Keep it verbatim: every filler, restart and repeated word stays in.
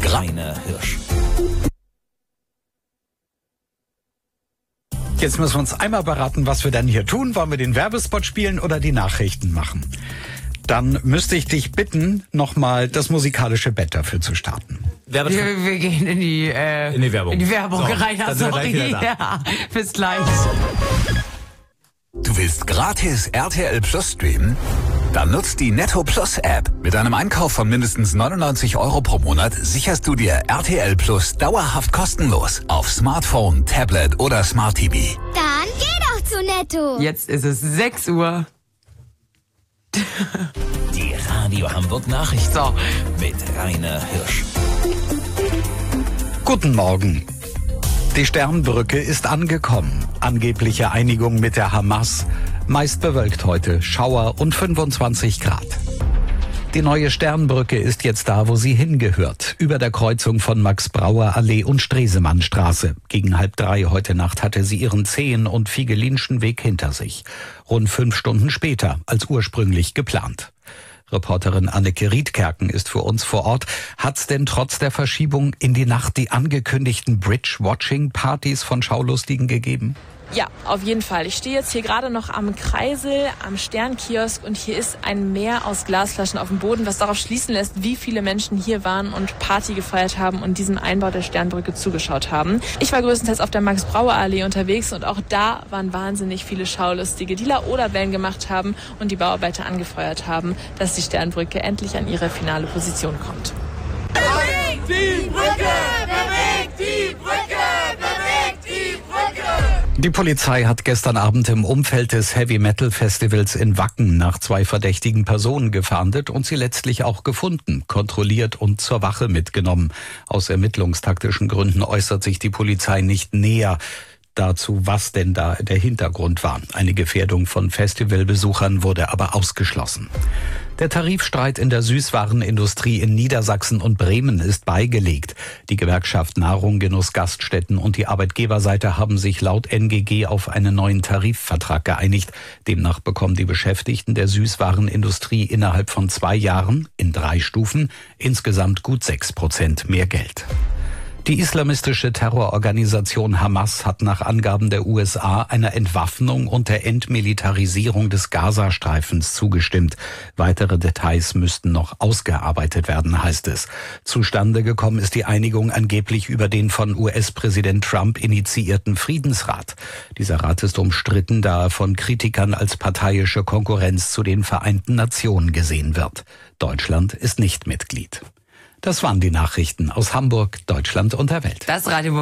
Rainer Hirsch. Jetzt müssen wir uns einmal beraten, was wir dann hier tun. Wollen wir den Werbespot spielen oder die Nachrichten machen? Dann müsste ich dich bitten, nochmal das musikalische Bett dafür zu starten. Wir, wir gehen in die, äh, in die Werbung, in die Werbung so, rein. dann sind wir gleich wieder da. Ja, bis gleich. Du willst gratis R T L Plus streamen? Dann nutzt die Netto Plus App. Mit einem Einkauf von mindestens neunundneunzig Euro pro Monat sicherst du dir R T L Plus dauerhaft kostenlos auf Smartphone, Tablet oder Smart T V. Dann geh doch zu Netto. Jetzt ist es sechs Uhr. Die Radio Hamburg Nachrichten So. mit Rainer Hirsch. Guten Morgen. Die Sternbrücke ist angekommen. Angebliche Einigung mit der Hamas. Meist bewölkt heute, Schauer und fünfundzwanzig Grad. Die neue Sternbrücke ist jetzt da, wo sie hingehört. Über der Kreuzung von Max-Brauer-Allee und Stresemannstraße. Gegen halb drei heute Nacht hatte sie ihren zehn- und Figelinschen Weg hinter sich. Rund fünf Stunden später als ursprünglich geplant. Reporterin Anneke Riedkerken ist für uns vor Ort. Hat's denn trotz der Verschiebung in die Nacht die angekündigten Bridge-Watching-Partys von Schaulustigen gegeben? Ja, auf jeden Fall. Ich stehe jetzt hier gerade noch am Kreisel, am Sternkiosk und hier ist ein Meer aus Glasflaschen auf dem Boden, was darauf schließen lässt, wie viele Menschen hier waren und Party gefeiert haben und diesem Einbau der Sternbrücke zugeschaut haben. Ich war größtenteils auf der Max-Brauer-Allee unterwegs und auch da waren wahnsinnig viele Schaulustige, die Laola-Wellen gemacht haben und die Bauarbeiter angefeuert haben, dass die Sternbrücke endlich an ihre finale Position kommt. Bewegt die Brücke! Bewegt die Brücke! Bewegt die Brücke! Die Polizei hat gestern Abend im Umfeld des Heavy-Metal-Festivals in Wacken nach zwei verdächtigen Personen gefahndet und sie letztlich auch gefunden, kontrolliert und zur Wache mitgenommen. Aus ermittlungstaktischen Gründen äußert sich die Polizei nicht näher dazu, was denn da der Hintergrund war. Eine Gefährdung von Festivalbesuchern wurde aber ausgeschlossen. Der Tarifstreit in der Süßwarenindustrie in Niedersachsen und Bremen ist beigelegt. Die Gewerkschaft Nahrung, Genuss, Gaststätten und die Arbeitgeberseite haben sich laut N G G auf einen neuen Tarifvertrag geeinigt. Demnach bekommen die Beschäftigten der Süßwarenindustrie innerhalb von zwei Jahren in drei Stufen insgesamt gut sechs Prozent mehr Geld. Die islamistische Terrororganisation Hamas hat nach Angaben der U S A einer Entwaffnung und der Entmilitarisierung des Gazastreifens zugestimmt. Weitere Details müssten noch ausgearbeitet werden, heißt es. Zustande gekommen ist die Einigung angeblich über den von U S-Präsident Trump initiierten Friedensrat. Dieser Rat ist umstritten, da er von Kritikern als parteiische Konkurrenz zu den Vereinten Nationen gesehen wird. Deutschland ist nicht Mitglied. Das waren die Nachrichten aus Hamburg, Deutschland und der Welt. Das Radio